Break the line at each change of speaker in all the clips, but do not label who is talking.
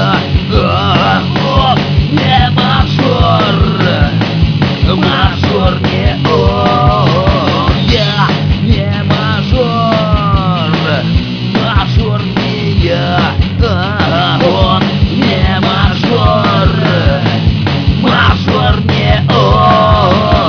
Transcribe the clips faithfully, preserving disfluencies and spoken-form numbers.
а, о, не мажор, мажор не он. Я не мажор, мажор не я, а, он не мажор, мажор не он.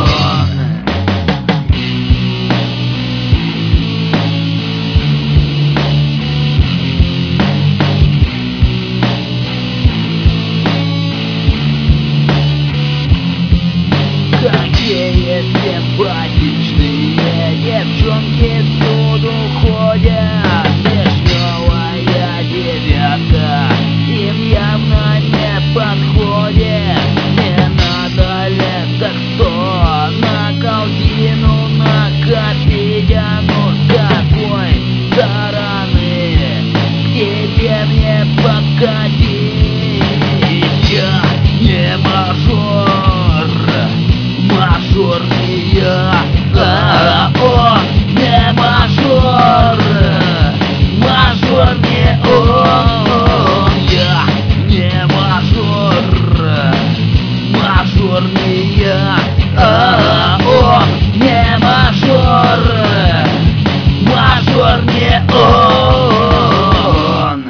Какие симпатичные девчонки всюду ходят. Вишневая девятка им явно не подходит. Не надо ли так что на колдину накопить? А ну с какой стороны к тебе мне подкатить? Я не мажор, мажор не я, а, о, не мажор, мажор не он. Я не мажор, мажор не я, а, о, не мажор, мажор не он.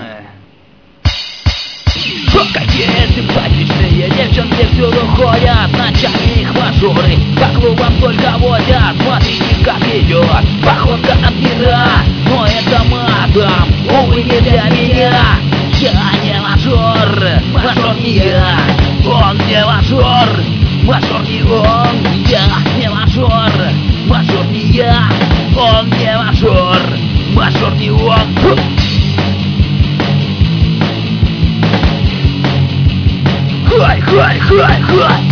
Какие симпатичные девчонки всюду ходят. Ночами их мажоры по клубам только водят. Смотрите, как идет походка от мира. Но это мадам, увы, не для меня. Я не мажор, мажор не я. Он не мажор, мажор не он. Я не мажор, мажор не я. Он не мажор, мажор не он. Хай, хай, хай, хай!